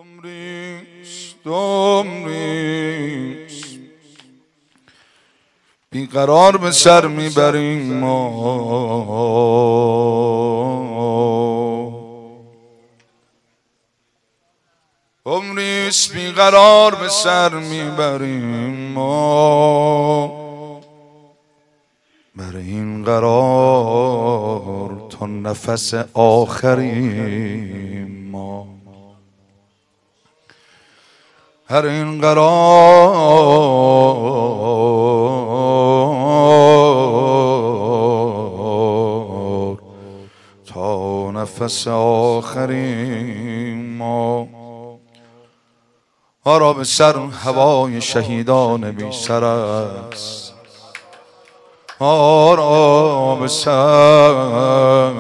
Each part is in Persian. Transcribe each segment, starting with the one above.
عمریست بیقرار به سر میبریم ما، عمریست بیقرار به سر میبریم ما. بر این قرار تا نفس آخریم ما، هر این قرار تا نفس آخریم ما. ما را به سر هوای شهیدان بی سر است، ما را به سر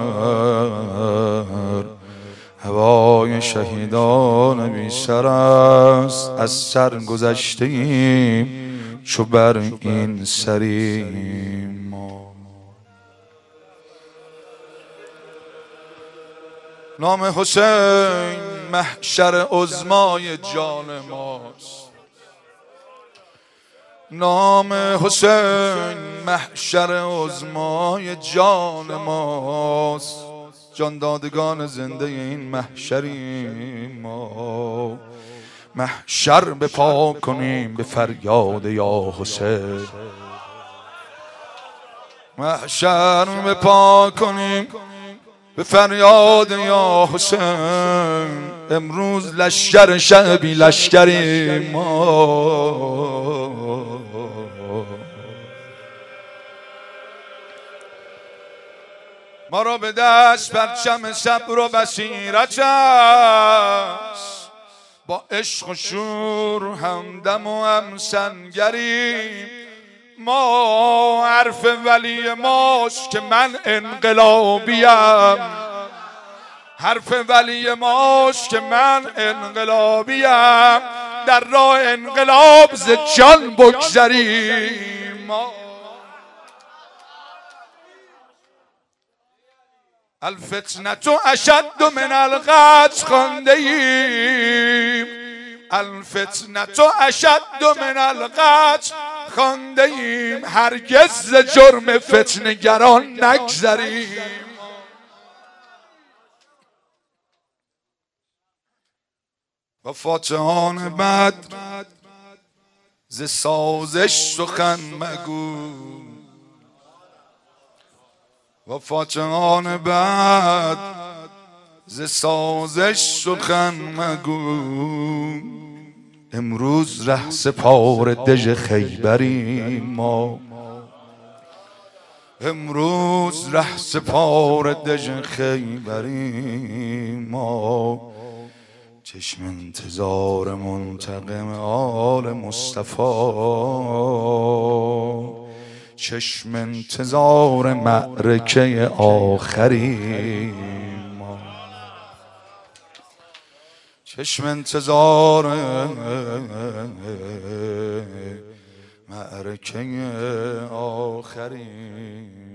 هوای شهیدان بی سر است. از سر گذشته ایم چو بر این سریم ما. نام حسین محشر عظمای جان ماست، نام حسین محشر عظمای جان ماست. جان دادگان زنده این محشریم ما. محشر به پا کنیم به فریاد یا حسین، محشر به پا کنیم به فریاد یا حسین. امروز لشکر شعبی لشکریم ما. ما را به دست پرچم صبر و بصیرت است، با عشق و شور همدم و همسنگریم ما. حرف ولی ماست که من انقلابیم، حرف ولی ماست که من انقلابیم. در راه انقلاب ز جان بگذریم ما. الفتنة اشد من القتل خوانده ایم، الفتنة اشد من القتل خوانده ایم. هرگز ز جرم فتنه‌گران نگذریم. و فاتحان بدر ز سازش سخن مگو، و فاتحان بعد ز سازش سخن مگو. امروز ره سپار دژ خیبریم ما، امروز ره سپار دژ خیبریم ما. چشم انتظار منتقم آل مصطفی، چشم انتظار معرکه آخریم ما. چشم انتظار معرکه آخریم.